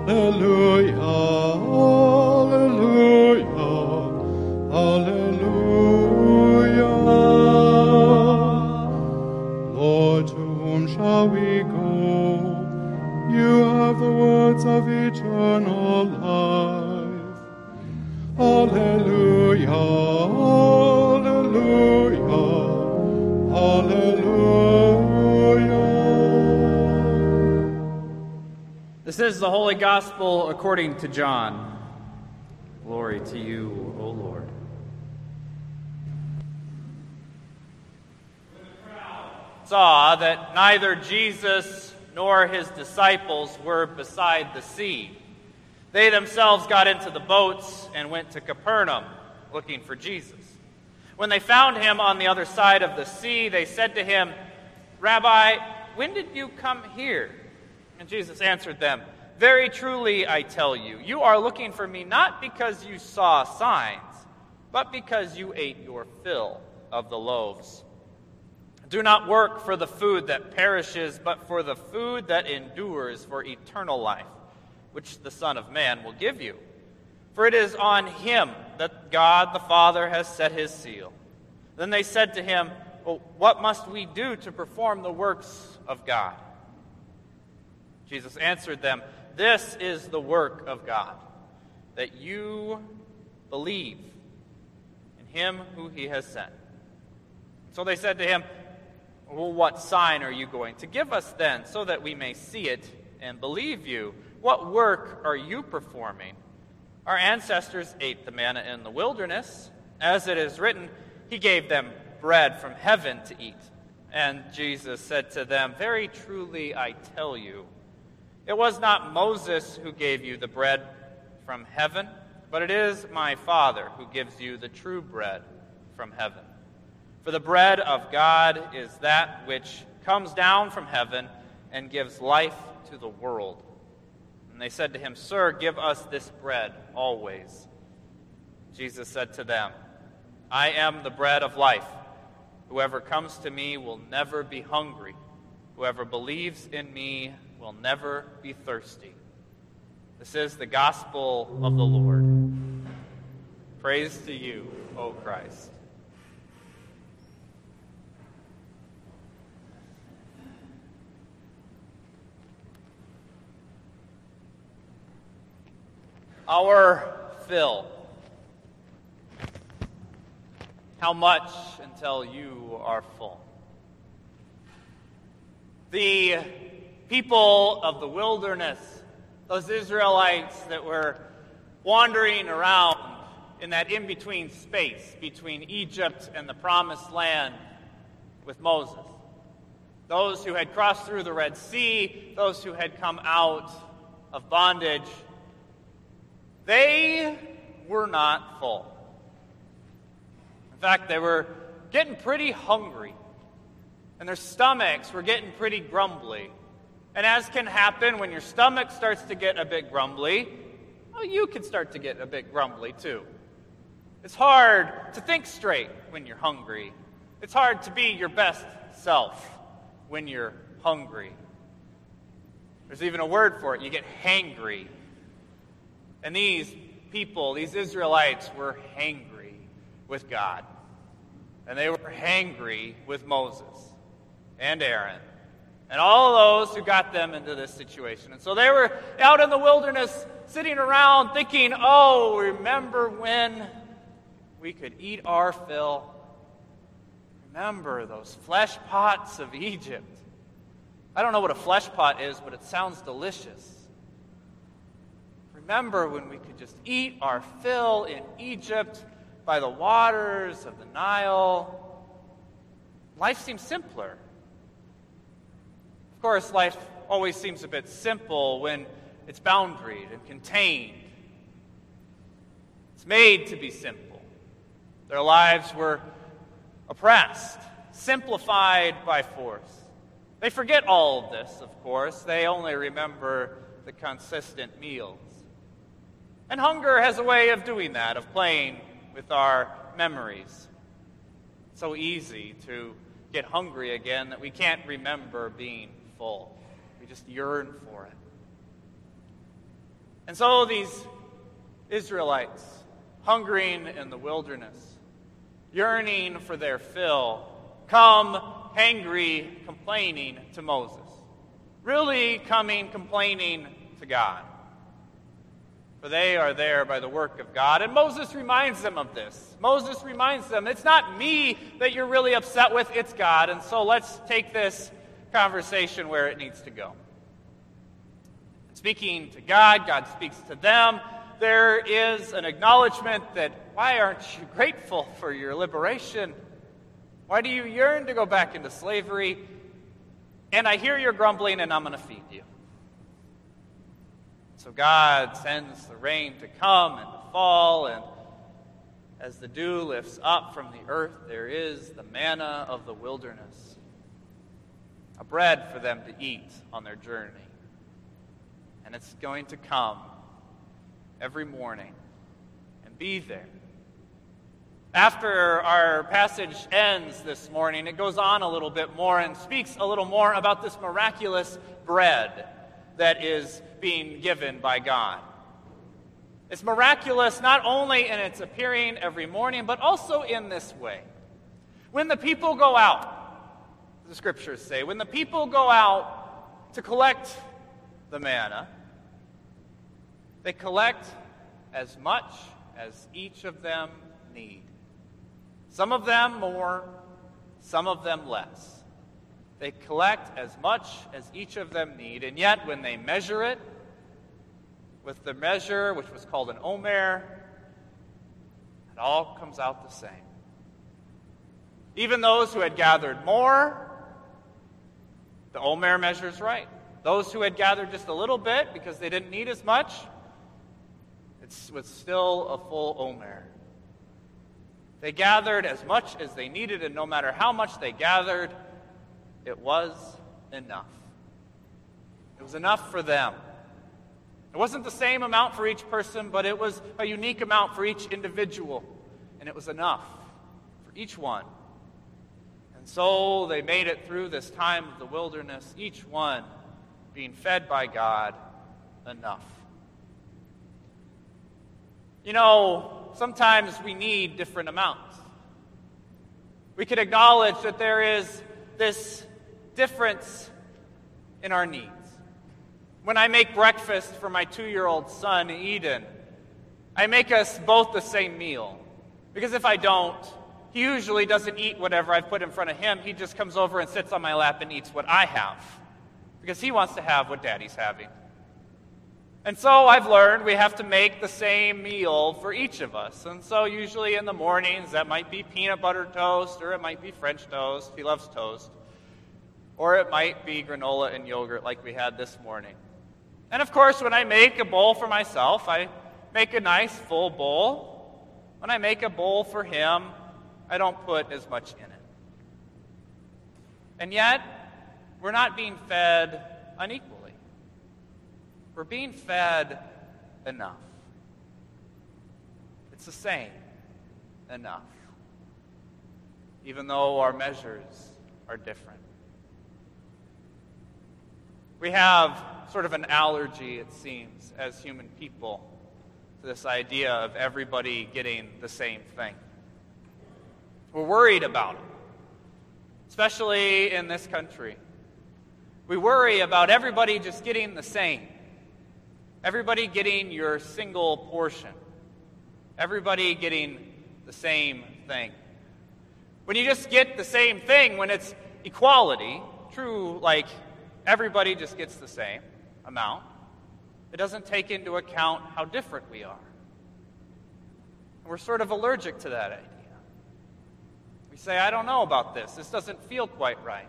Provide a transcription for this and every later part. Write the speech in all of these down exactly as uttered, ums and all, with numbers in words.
Lord, to whom shall we go? You have the words of eternal life. Alleluia, alleluia, alleluia. This is the Holy Gospel according to John. Glory to you, O Lord. Saw that neither Jesus nor his disciples were beside the sea. They themselves got into the boats and went to Capernaum, looking for Jesus. When they found him on the other side of the sea, they said to him, "Rabbi, when did you come here?" And Jesus answered them, "Very truly I tell you, you are looking for me not because you saw signs, but because you ate your fill of the loaves. Do not work for the food that perishes, but for the food that endures for eternal life, which the Son of Man will give you. For it is on him that God the Father has set his seal." Then they said to him, "Well, what must we do to perform the works of God?" Jesus answered them, "This is the work of God, that you believe in him who he has sent." So they said to him, "Well, what sign are you going to give us then, so that we may see it and believe you? What work are you performing? Our ancestors ate the manna in the wilderness. As it is written, he gave them bread from heaven to eat." And Jesus said to them, "Very truly I tell you, it was not Moses who gave you the bread from heaven, but it is my Father who gives you the true bread from heaven. For the bread of God is that which comes down from heaven and gives life to the world." And they said to him, "Sir, give us this bread always." Jesus said to them, "I am the bread of life. Whoever comes to me will never be hungry. Whoever believes in me will never be thirsty." This is the gospel of the Lord. Praise to you, O Christ. Our fill. How much until you are full? The people of the wilderness, those Israelites that were wandering around in that in-between space between Egypt and the Promised Land with Moses. Those who had crossed through the Red Sea, those who had come out of bondage, they were not full. In fact, they were getting pretty hungry, and their stomachs were getting pretty grumbly. And as can happen when your stomach starts to get a bit grumbly, well, you can start to get a bit grumbly too. It's hard to think straight when you're hungry. It's hard to be your best self when you're hungry. There's even a word for it. You get hangry. And these people, these Israelites, were hangry with God. And they were hangry with Moses and Aaron and all those who got them into this situation. And so they were out in the wilderness sitting around thinking, "Oh, remember when we could eat our fill? Remember those flesh pots of Egypt." I don't know what a flesh pot is, but it sounds delicious. Remember when we could just eat our fill in Egypt by the waters of the Nile? Life seems simpler. Of course, life always seems a bit simple when it's boundaried and contained. It's made to be simple. Their lives were oppressed, simplified by force. They forget all of this, of course. They only remember the consistent meals. And hunger has a way of doing that, of playing with our memories. It's so easy to get hungry again that we can't remember being full. We just yearn for it. And so these Israelites, hungering in the wilderness, yearning for their fill, come hangry, complaining to Moses. Really coming, complaining to God. For they are there by the work of God. And Moses reminds them of this. Moses reminds them, it's not me that you're really upset with, it's God. And so let's take this conversation where it needs to go. Speaking to God, God speaks to them. There is an acknowledgement that, why aren't you grateful for your liberation? Why do you yearn to go back into slavery? And I hear you're grumbling, and I'm going to feed you. So God sends the rain to come and to fall, and as the dew lifts up from the earth, there is the manna of the wilderness, a bread for them to eat on their journey. And it's going to come every morning and be there. After our passage ends this morning, it goes on a little bit more and speaks a little more about this miraculous bread that is being given by God. It's miraculous not only in its appearing every morning, but also in this way. When the people go out, the scriptures say, when the people go out to collect the manna, they collect as much as each of them need. Some of them more, some of them less. They collect as much as each of them need, and yet when they measure it with the measure, which was called an omer, it all comes out the same. Even those who had gathered more, the omer measures right. Those who had gathered just a little bit because they didn't need as much, it was still a full omer. They gathered as much as they needed, and no matter how much they gathered, it was enough. It was enough for them. It wasn't the same amount for each person, but it was a unique amount for each individual, and it was enough for each one. And so they made it through this time of the wilderness, each one being fed by God enough. You know, sometimes we need different amounts. We can acknowledge that there is this difference in our needs. When I make breakfast for my two-year-old son, Eden, I make us both the same meal. Because if I don't, he usually doesn't eat whatever I've put in front of him. He just comes over and sits on my lap and eats what I have. Because he wants to have what Daddy's having. And so I've learned we have to make the same meal for each of us. And so usually in the mornings, that might be peanut butter toast, or it might be French toast. He loves toast. Or it might be granola and yogurt like we had this morning. And of course, when I make a bowl for myself, I make a nice full bowl. When I make a bowl for him, I don't put as much in it. And yet, we're not being fed unequally. We're being fed enough. It's the same, enough. Even though our measures are different. We have sort of an allergy, it seems, as human people, to this idea of everybody getting the same thing. We're worried about it, especially in this country. We worry about everybody just getting the same. Everybody getting your single portion. Everybody getting the same thing. When you just get the same thing, when it's equality, true, like everybody just gets the same amount, it doesn't take into account how different we are. And we're sort of allergic to that idea. We say, I don't know about this. This doesn't feel quite right.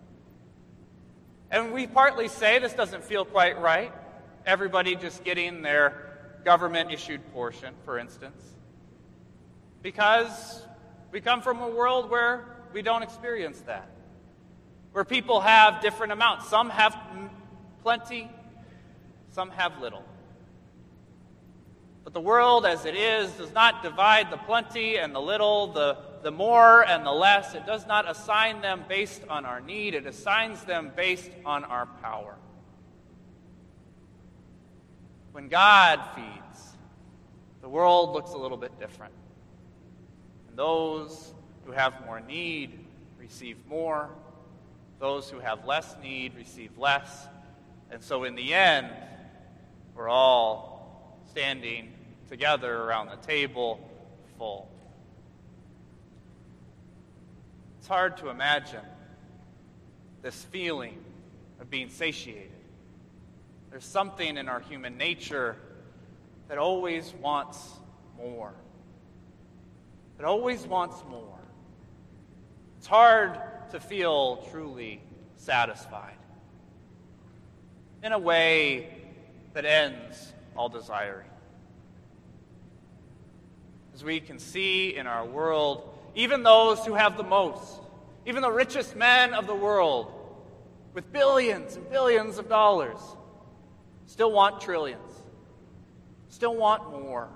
And we partly say this doesn't feel quite right. Everybody just getting their government-issued portion, for instance. Because we come from a world where we don't experience that. Where people have different amounts. Some have plenty, some have little. But the world as it is does not divide the plenty and the little, the, the more and the less. It does not assign them based on our need. It assigns them based on our power. when God feeds, the world looks a little bit different. And those who have more need receive more. Those who have less need receive less. And so in the end, we're all standing together around the table full. It's hard to imagine this feeling of being satiated. There's something in our human nature that always wants more. That always wants more. It's hard to feel truly satisfied in a way that ends all desiring. As we can see in our world, even those who have the most, even the richest men of the world, with billions and billions of dollars, still want trillions, still want more.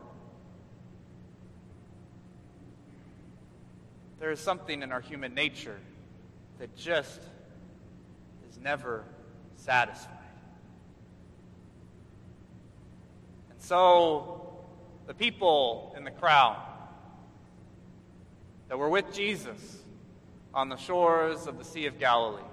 There is something in our human nature that just is never satisfied. And so, the people in the crowd that were with Jesus on the shores of the Sea of Galilee,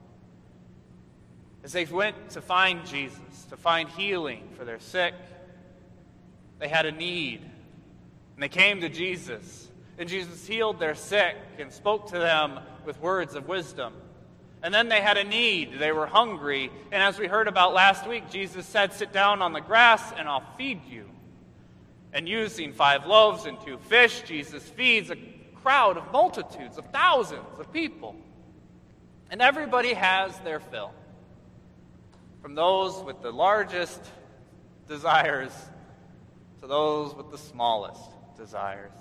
as they went to find Jesus, to find healing for their sick, they had a need. And they came to Jesus, and Jesus healed their sick and spoke to them with words of wisdom. And then they had a need. They were hungry. And as we heard about last week, Jesus said, "Sit down on the grass and I'll feed you." And using five loaves and two fish, Jesus feeds a crowd of multitudes, of thousands of people. And everybody has their fill. From those with the largest desires to those with the smallest desires.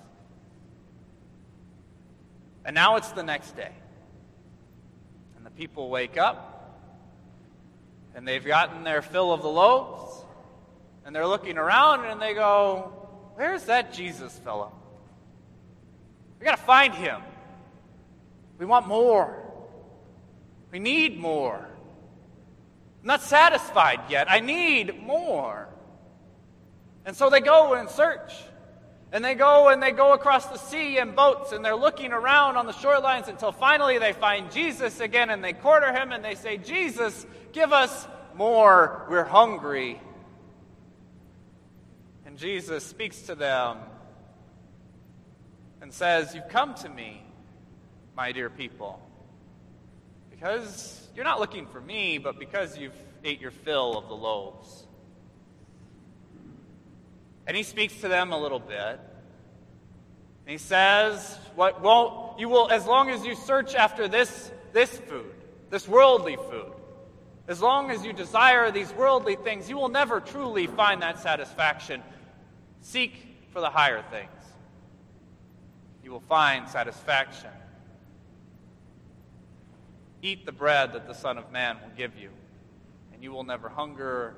And now it's the next day. And the people wake up, and they've gotten their fill of the loaves, and they're looking around, and they go, "Where's that Jesus fellow? We got to find him. We want more. We need more. I'm not satisfied yet. I need more." And so they go and search. And they go and they go across the sea in boats, and they're looking around on the shorelines until finally they find Jesus again, and they corner him and they say, "Jesus, give us more. We're hungry." And Jesus speaks to them and says, "You've come to me, my dear people, because you're not looking for me, but because you've ate your fill of the loaves." And he speaks to them a little bit. And he says, "What won't you will as long as you search after this this food, this worldly food, as long as you desire these worldly things, you will never truly find that satisfaction. Seek for the higher things. You will find satisfaction. Eat the bread that the Son of Man will give you, and you will never hunger.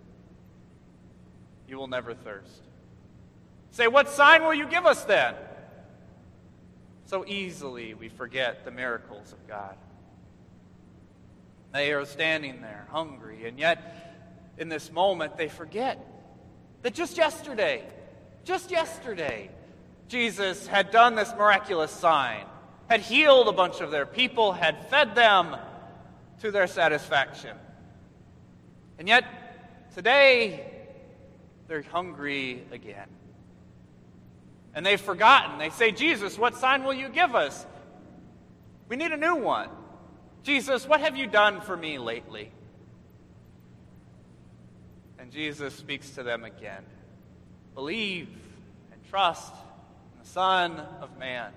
You will never thirst." Say, "What sign will you give us then?" So easily we forget the miracles of God. They are standing there hungry, and yet in this moment they forget that just yesterday, just yesterday, Jesus had done this miraculous sign, had healed a bunch of their people, had fed them to their satisfaction. And yet today they're hungry again. And they've forgotten. They say, "Jesus, what sign will you give us? We need a new one. Jesus, what have you done for me lately?" And Jesus speaks to them again. "Believe and trust in the Son of Man,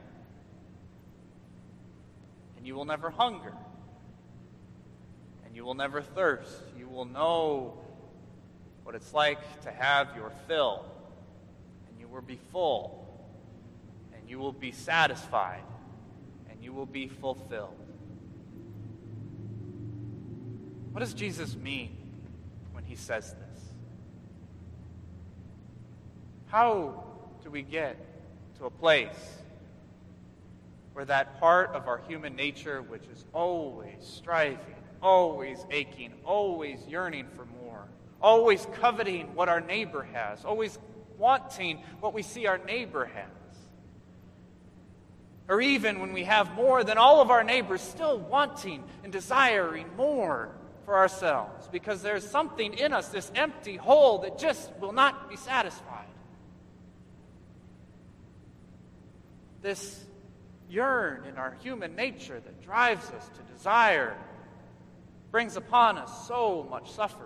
and you will never hunger, and you will never thirst. You will know what it's like to have your fill, and you will be full, and you will be satisfied, and you will be fulfilled." What does Jesus mean when he says this? How do we get to a place where that part of our human nature which is always striving, always aching, always yearning for more, always coveting what our neighbor has, always wanting what we see our neighbor has. Or even when we have more than all of our neighbors, still wanting and desiring more for ourselves, because there's something in us, this empty hole that just will not be satisfied. This yearn in our human nature that drives us to desire brings upon us so much suffering.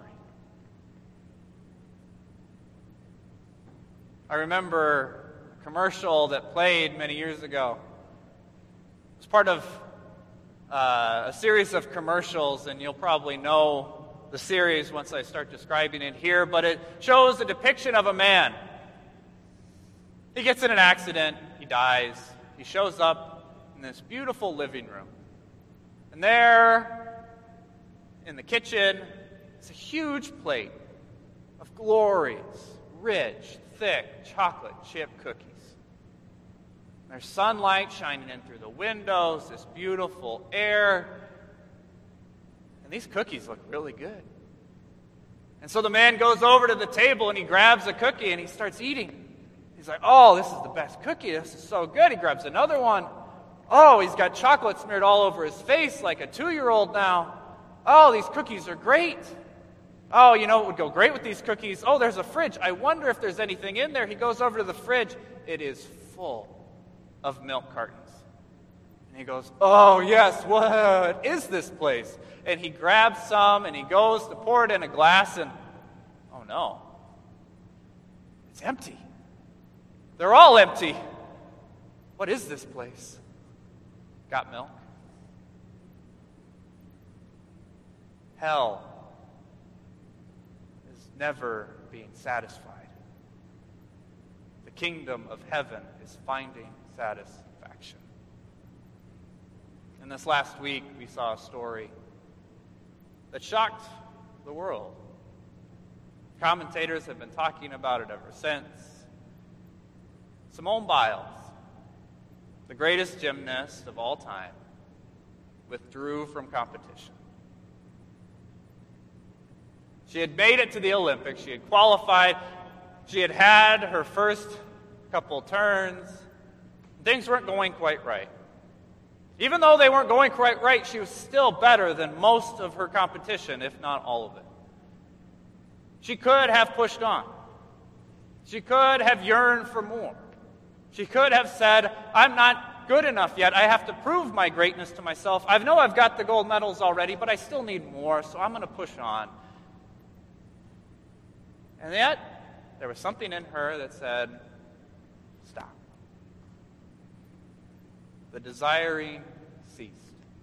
I remember a commercial that played many years ago. It was part of uh, a series of commercials, and you'll probably know the series once I start describing it here, but it shows a depiction of a man. He gets in an accident, he dies, he shows up in this beautiful living room. And there, in the kitchen, is a huge plate of glorious, rich, thick chocolate chip cookies. There's sunlight shining in through the windows, this beautiful air. And these cookies look really good. And so the man goes over to the table and he grabs a cookie and he starts eating. He's like, oh, this is the best cookie. This is so good. He grabs another one. Oh, he's got chocolate smeared all over his face like a two-year-old now. Oh, these cookies are great. Oh, you know what would go great with these cookies? Oh, there's a fridge. I wonder if there's anything in there. He goes over to the fridge. It is full of milk cartons. And he goes, oh, yes, what is this place? And he grabs some and he goes to pour it in a glass and, oh no, it's empty. They're all empty. What is this place? Got milk? Hell is never being satisfied. The kingdom of heaven is finding satisfaction. And this last week, we saw a story that shocked the world. Commentators have been talking about it ever since. Simone Biles, the greatest gymnast of all time, withdrew from competition. She had made it to the Olympics. She had qualified. She had had her first couple turns. Things weren't going quite right. Even though they weren't going quite right, she was still better than most of her competition, if not all of it. She could have pushed on. She could have yearned for more. She could have said, I'm not good enough yet. I have to prove my greatness to myself. I know I've got the gold medals already, but I still need more, so I'm going to push on. And yet, there was something in her that said, stop. The desiring ceased.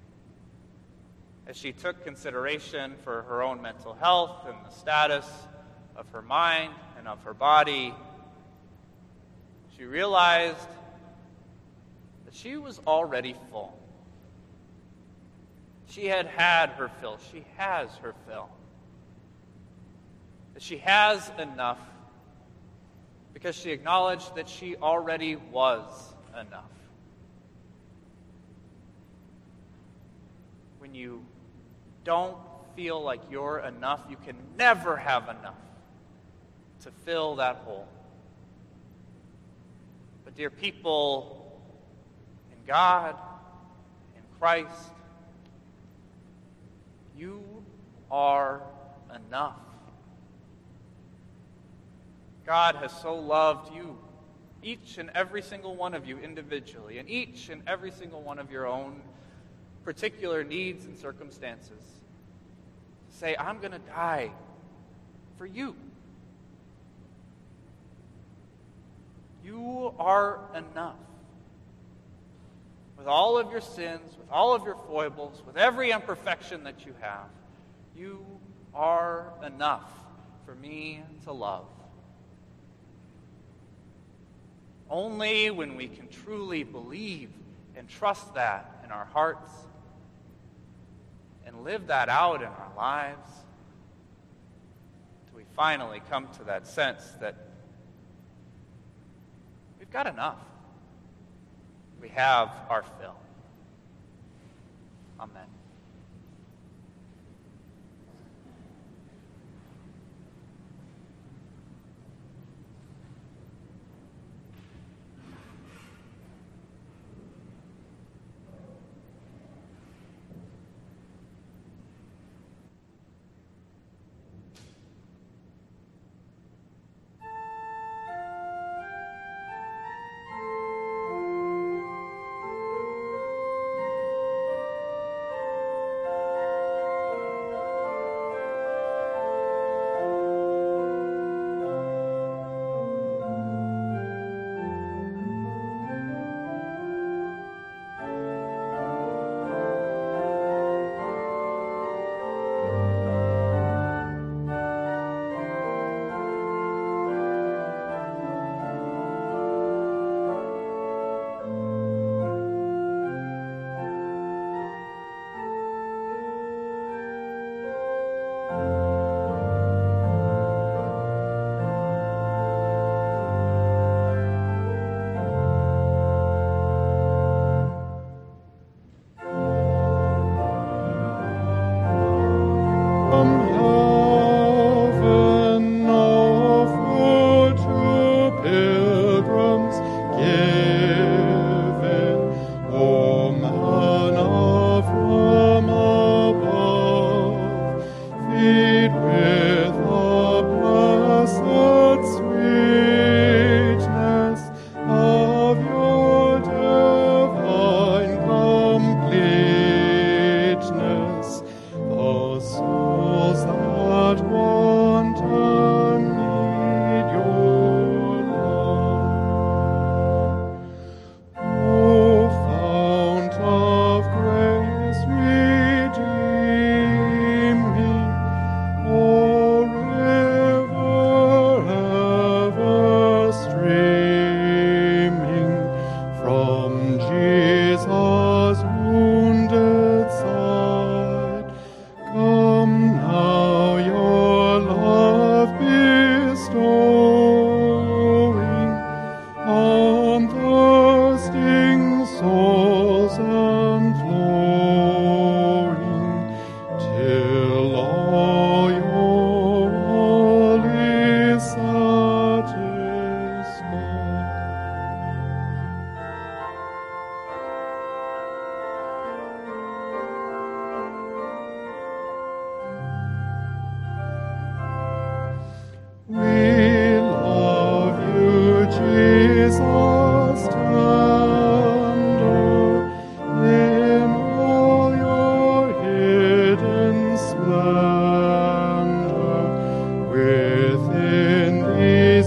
As she took consideration for her own mental health and the status of her mind and of her body, she realized that she was already full. She had had her fill. She has her fill. That she has enough because she acknowledged that she already was enough. When you don't feel like you're enough, you can never have enough to fill that hole. But dear people, in God, in Christ, you are enough. God has so loved you, each and every single one of you individually, and each and every single one of your own particular needs and circumstances. Say, I'm going to die for you. You are enough. With all of your sins, with all of your foibles, with every imperfection that you have, you are enough for me to love. Only when we can truly believe and trust that in our hearts and live that out in our lives do we finally come to that sense that we've got enough. We have our fill. Amen.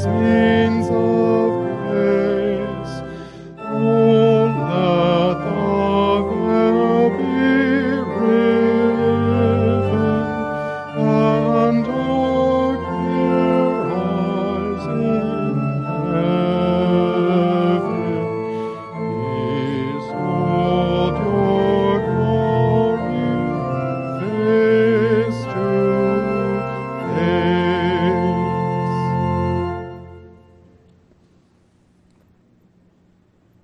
is me.